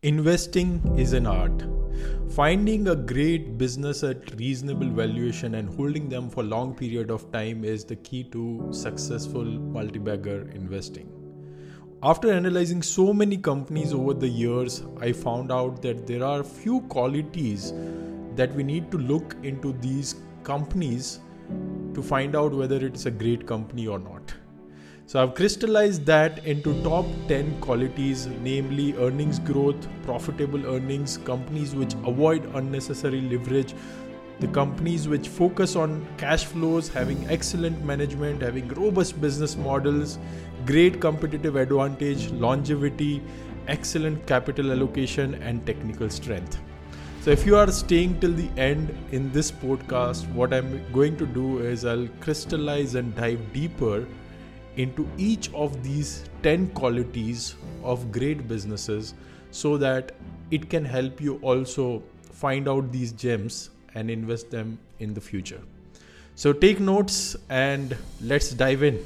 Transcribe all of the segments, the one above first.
Investing is an art. Finding a great business at reasonable valuation and holding them for long period of time is the key to successful multi-bagger investing. After analyzing so many companies over the years, I found out that there are few qualities that we need to look into these companies to find out whether it is a great company or not. So I've crystallized that into top 10 qualities, namely earnings growth, profitable earnings, companies which avoid unnecessary leverage, the companies which focus on cash flows, having excellent management, having robust business models, great competitive advantage, longevity, excellent capital allocation, and technical strength. So if you are staying till the end in this podcast, what I'm going to do is I'll crystallize and dive deeper into each of these 10 qualities of great businesses so that it can help you also find out these gems and invest them in the future. So take notes and let's dive in.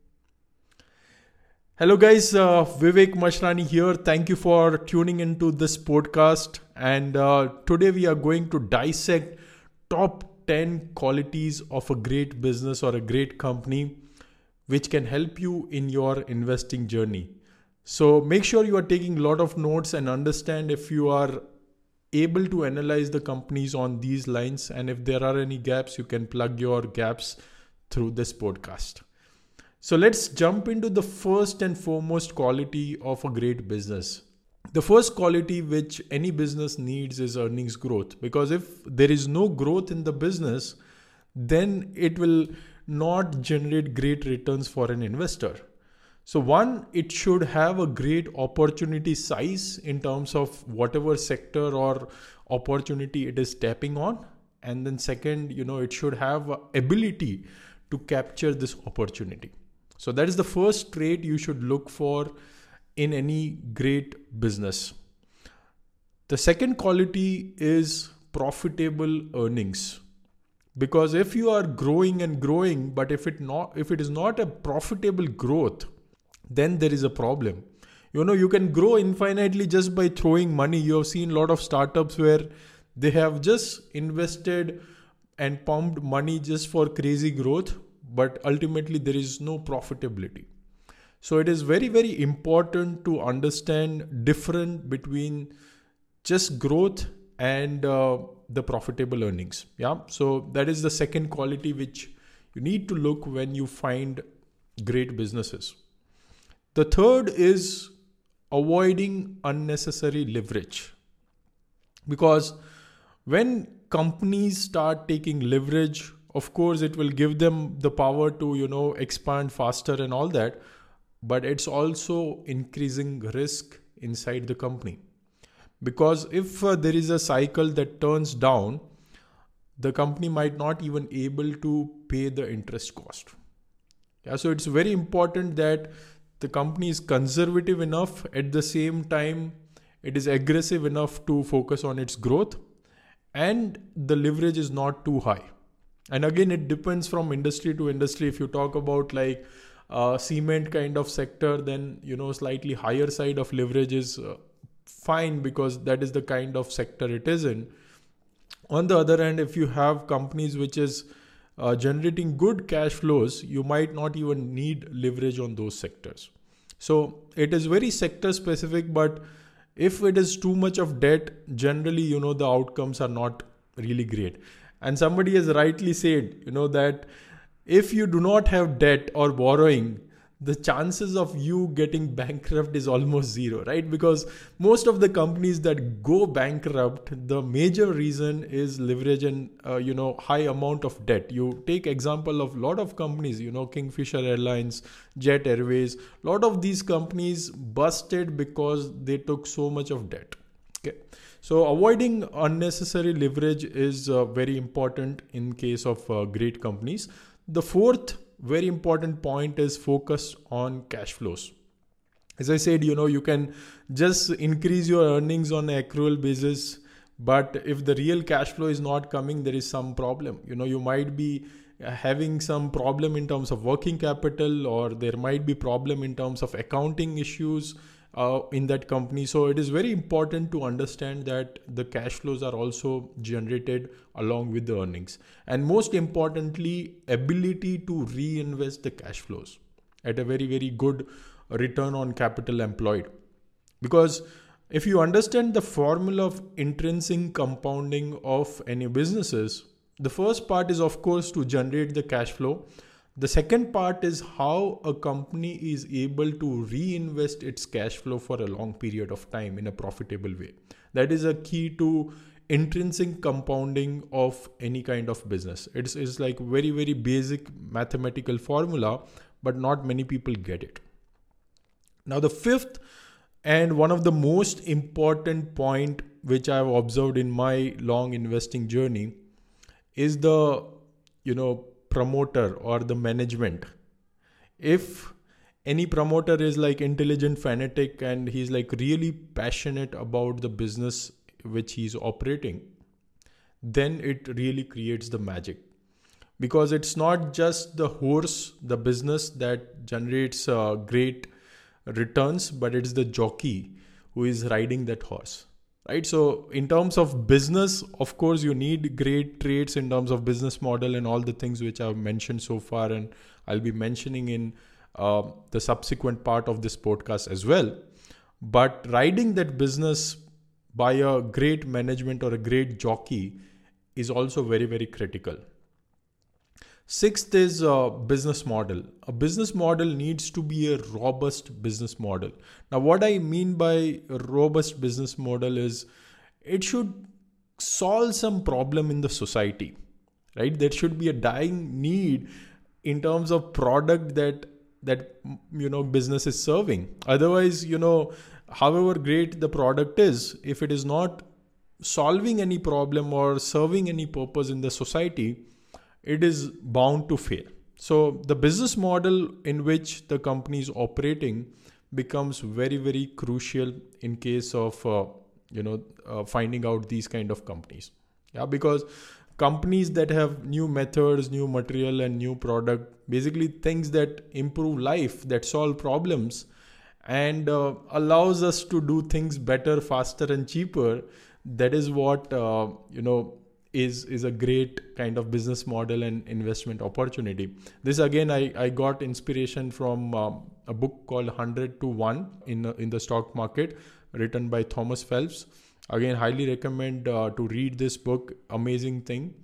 Hello guys, Vivek Mashrani here. Thank you for tuning into this podcast. And today we are going to dissect top 10 qualities of a great business or a great company which can help you in your investing journey. So make sure you are taking a lot of notes and understand if you are able to analyze the companies on these lines, and if there are any gaps, you can plug your gaps through this podcast. So let's jump into the first and foremost quality of a great business. The first quality which any business needs is earnings growth, because if there is no growth in the business, then it will not generate great returns for an investor. So one, it should have a great opportunity size in terms of whatever sector or opportunity it is tapping on. And then second, it should have ability to capture this opportunity. So that is the first trait you should look for in any great business. The second quality is profitable earnings. Because if you are growing and growing, but if it is not a profitable growth, then there is a problem. You can grow infinitely just by throwing money. You have seen a lot of startups where they have just invested and pumped money just for crazy growth, but ultimately there is no profitability. So it is very, very important to understand difference between just growth and the profitable earnings. So that is the second quality which you need to look when you find great businesses. The third is avoiding unnecessary leverage. Because when companies start taking leverage, of course, it will give them the power to, expand faster and all that. But it's also increasing risk inside the company. Because if there is a cycle that turns down, the company might not even able to pay the interest cost. So it's very important that the company is conservative enough. At the same time, it is aggressive enough to focus on its growth, and the leverage is not too high. And again, it depends from industry to industry. If you talk about like cement kind of sector, then slightly higher side of leverage is fine, because that is the kind of sector it is in. On the other hand, if you have companies which is generating good cash flows, you might not even need leverage on those sectors. So it is very sector specific, but if it is too much of debt, generally, the outcomes are not really great. And somebody has rightly said, that if you do not have debt or borrowing, the chances of you getting bankrupt is almost zero, right? Because most of the companies that go bankrupt, the major reason is leverage and, high amount of debt. You take example of a lot of companies, Kingfisher Airlines, Jet Airways, a lot of these companies busted because they took so much of debt. Okay. So avoiding unnecessary leverage is very important in case of great companies. The fourth very important point is focus on cash flows. As I said, you can just increase your earnings on an accrual basis, but if the real cash flow is not coming, there is some problem. You might be having some problem in terms of working capital, or there might be problem in terms of accounting issues, in that company. So it is very important to understand that the cash flows are also generated along with the earnings. And most importantly, ability to reinvest the cash flows at a very, very good return on capital employed. Because if you understand the formula of intrinsic compounding of any businesses, the first part is, of course, to generate the cash flow. The second part is how a company is able to reinvest its cash flow for a long period of time in a profitable way. That is a key to intrinsic compounding of any kind of business. It's like very, very basic mathematical formula, but not many people get it. Now, the fifth and one of the most important point which I've observed in my long investing journey is the, promoter or the management. If any promoter is like intelligent fanatic and he's like really passionate about the business which he's operating, then it really creates the magic. Because it's not just the horse, the business that generates great returns, but it's the jockey who is riding that horse. Right. So in terms of business, of course, you need great traits in terms of business model and all the things which I've mentioned so far. And I'll be mentioning in the subsequent part of this podcast as well. But riding that business by a great management or a great jockey is also very, very critical. Sixth is a business model. A business model needs to be a robust business model. Now, what I mean by a robust business model is it should solve some problem in the society, right? There should be a dying need in terms of product that business is serving. Otherwise, however great the product is, if it is not solving any problem or serving any purpose in the society, it is bound to fail. So the business model in which the company is operating becomes very, very crucial in case of finding out these kind of companies. Yeah, because companies that have new methods, new material, and new product, basically things that improve life, that solve problems, and allows us to do things better, faster, and cheaper. That is what is a great kind of business model and investment opportunity. This again, I got inspiration from a book called 100 to 1 in the stock market, written by Thomas Phelps. Again, highly recommend to read this book. Amazing thing.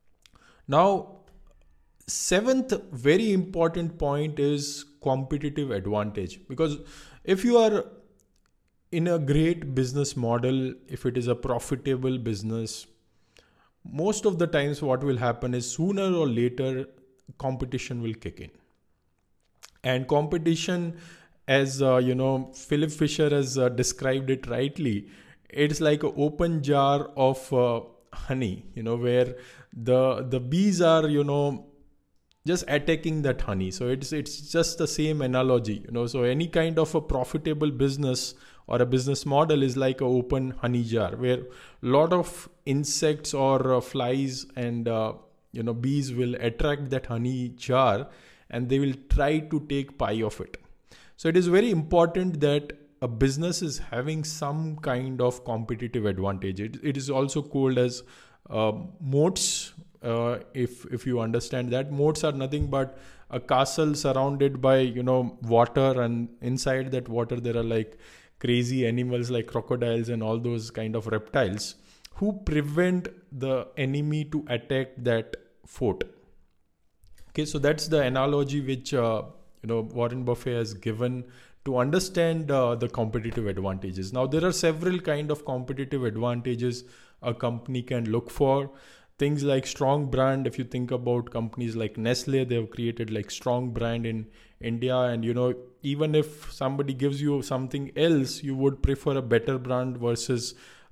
Now, seventh very important point is competitive advantage. Because if you are in a great business model, if it is a profitable business, most of the times what will happen is sooner or later competition will kick in. And competition, as Philip Fisher has described it rightly, it's like an open jar of honey, where the bees are just attacking that honey. So it's just the same analogy. So any kind of a profitable business or a business model is like an open honey jar where a lot of insects or flies and bees will attract that honey jar and they will try to take pie of it. So it is very important that a business is having some kind of competitive advantage. It is also called as moats. If you understand that, moats are nothing but a castle surrounded by water, and inside that water there are like crazy animals like crocodiles and all those kind of reptiles who prevent the enemy to attack that fort. Okay, so that's the analogy which Warren Buffett has given to understand the competitive advantages. Now, there are several kind of competitive advantages a company can look for. Things like strong brand. If you think about companies like Nestle, they have created like strong brand in India, and even if somebody gives you something else, you would prefer a better brand versus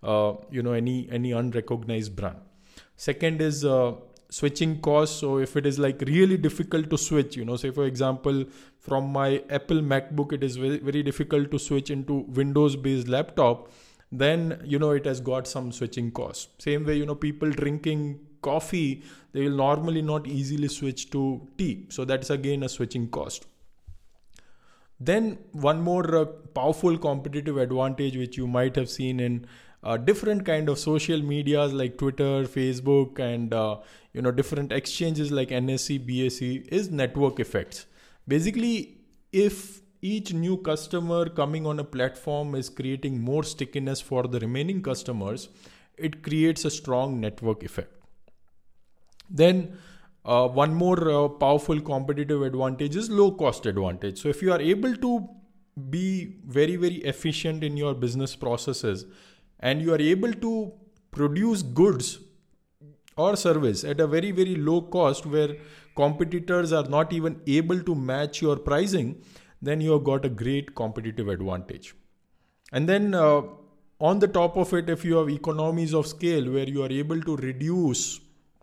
any unrecognized brand. Second is switching costs. So if it is like really difficult to switch, say for example, from my Apple MacBook, it is very, very difficult to switch into Windows based laptop, then it has got some switching costs. Same way, people drinking coffee, they will normally not easily switch to tea. So that's again a switching cost. Then one more powerful competitive advantage which you might have seen in different kind of social medias like Twitter, Facebook, and different exchanges like NSE, BSE is network effects. Basically, if each new customer coming on a platform is creating more stickiness for the remaining customers, it creates a strong network effect. Then one more powerful competitive advantage is low cost advantage. So if you are able to be very, very efficient in your business processes and you are able to produce goods or service at a very, very low cost where competitors are not even able to match your pricing, then you have got a great competitive advantage. And then on the top of it, if you have economies of scale where you are able to reduce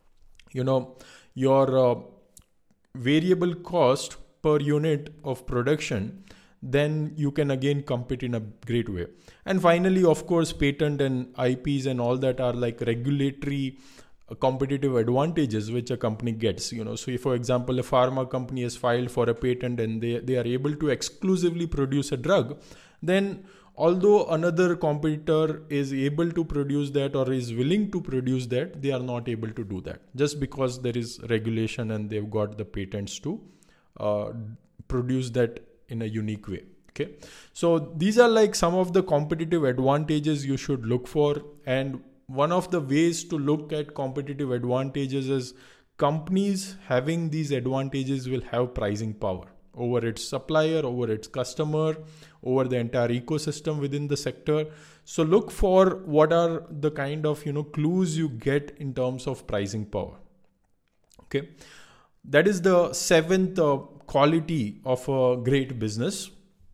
your variable cost per unit of production, then you can again compete in a great way. And finally, of course, patent and IPs and all that are like regulatory competitive advantages which a company gets. So if, for example, a pharma company has filed for a patent and they are able to exclusively produce a drug, then although another competitor is able to produce that or is willing to produce that, they are not able to do that just because there is regulation and they've got the patents to produce that in a unique way. Okay, so these are like some of the competitive advantages you should look for. And one of the ways to look at competitive advantages is companies having these advantages will have pricing power over its supplier, over its customer, over the entire ecosystem within the sector. So look for what are the kind of clues you get in terms of pricing power. Okay, that is the seventh quality of a great business.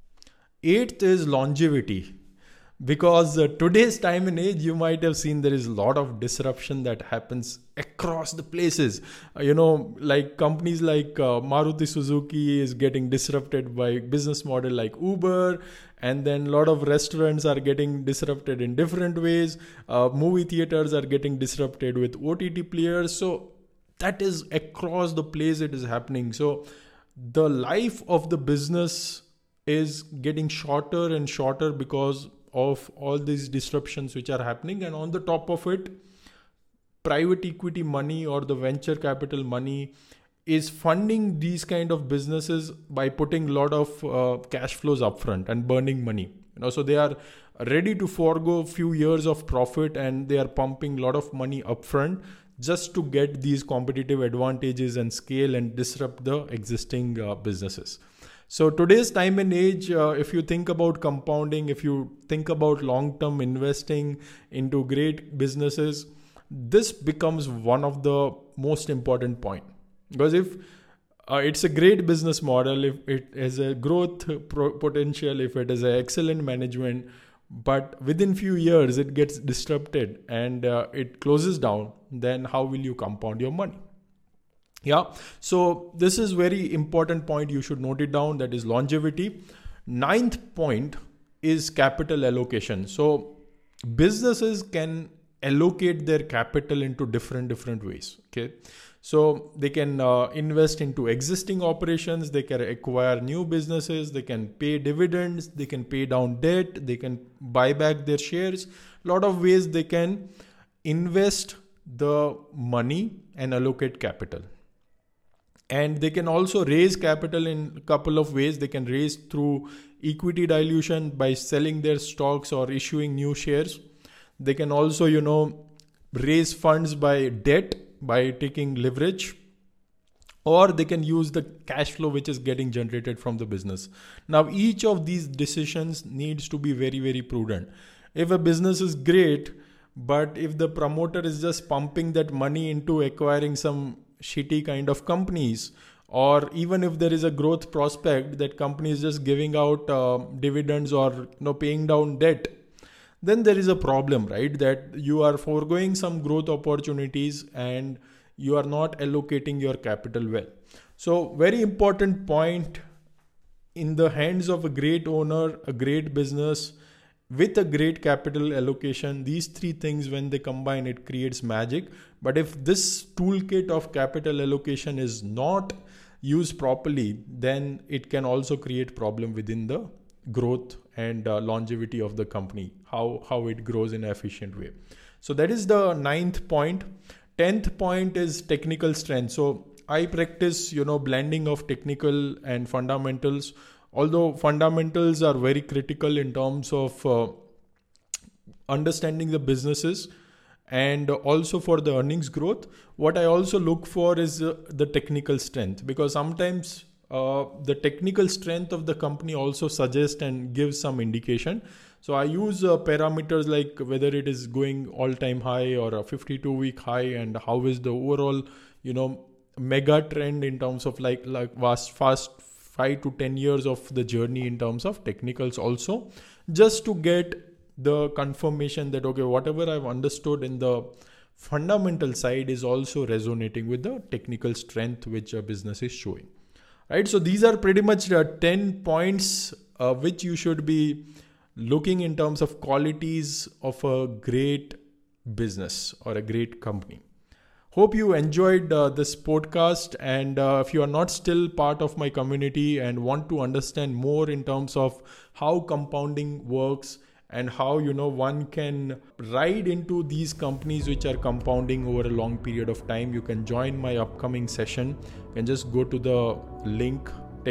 Eighth is longevity. Because today's time and age, you might have seen there is a lot of disruption that happens across the places. Like companies like Maruti Suzuki is getting disrupted by business model like Uber. And then a lot of restaurants are getting disrupted in different ways. Movie theaters are getting disrupted with OTT players. So that is across the place it is happening. So the life of the business is getting shorter and shorter because of all these disruptions which are happening. And on the top of it, private equity money or the venture capital money is funding these kind of businesses by putting a lot of cash flows upfront and burning money. So they are ready to forego a few years of profit and they are pumping a lot of money upfront just to get these competitive advantages and scale and disrupt the existing businesses. So today's time and age, if you think about compounding, if you think about long-term investing into great businesses, this becomes one of the most important point. Because if it's a great business model, if it has a growth potential, if it has an excellent management, but within few years it gets disrupted and it closes down, then how will you compound your money? Yeah, so this is very important point. You should note it down. That is longevity. Ninth point is capital allocation. So businesses can allocate their capital into different ways. Okay, so they can invest into existing operations. They can acquire new businesses. They can pay dividends. They can pay down debt. They can buy back their shares. A lot of ways they can invest the money and allocate capital. And they can also raise capital in a couple of ways. They can raise through equity dilution by selling their stocks or issuing new shares. They can also, raise funds by debt, by taking leverage, or they can use the cash flow which is getting generated from the business. Now, each of these decisions needs to be very, very prudent. If a business is great, but if the promoter is just pumping that money into acquiring some shitty kind of companies, or even if there is a growth prospect that company is just giving out dividends or paying down debt, then there is a problem, right? That you are foregoing some growth opportunities and you are not allocating your capital well. So very important point, in the hands of a great owner, a great business with a great capital allocation, these three things, when they combine, it creates magic. But if this toolkit of capital allocation is not used properly, then it can also create problem within the growth and longevity of the company, how it grows in an efficient way. So that is the 9th point. 10th point is technical strength. So I practice, blending of technical and fundamentals. Although fundamentals are very critical in terms of understanding the businesses and also for the earnings growth, what I also look for is the technical strength, because sometimes the technical strength of the company also suggests and gives some indication. So I use parameters like whether it is going all-time high or a 52-week high, and how is the overall, mega trend in terms of like fast 5 to 10 years of the journey in terms of technicals also, just to get the confirmation that, okay, whatever I've understood in the fundamental side is also resonating with the technical strength which a business is showing. Right. So these are pretty much the 10 points which you should be looking in terms of qualities of a great business or a great company. Hope you enjoyed this podcast, and if you are not still part of my community and want to understand more in terms of how compounding works and how one can ride into these companies which are compounding over a long period of time, you can join my upcoming session. You can just go to the link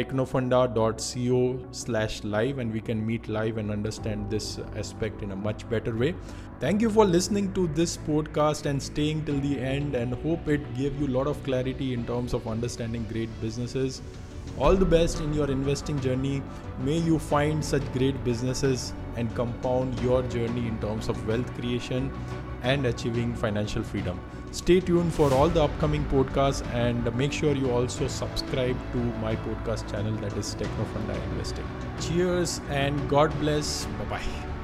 technofunda.co/live and we can meet live and understand this aspect in a much better way. Thank you for listening to this podcast and staying till the end, and hope it gave you a lot of clarity in terms of understanding great businesses. All the best in your investing journey. May you find such great businesses and compound your journey in terms of wealth creation and achieving financial freedom. Stay tuned for all the upcoming podcasts, and make sure you also subscribe to my podcast channel, that is Technofunda Investing. Cheers and God bless. Bye-bye.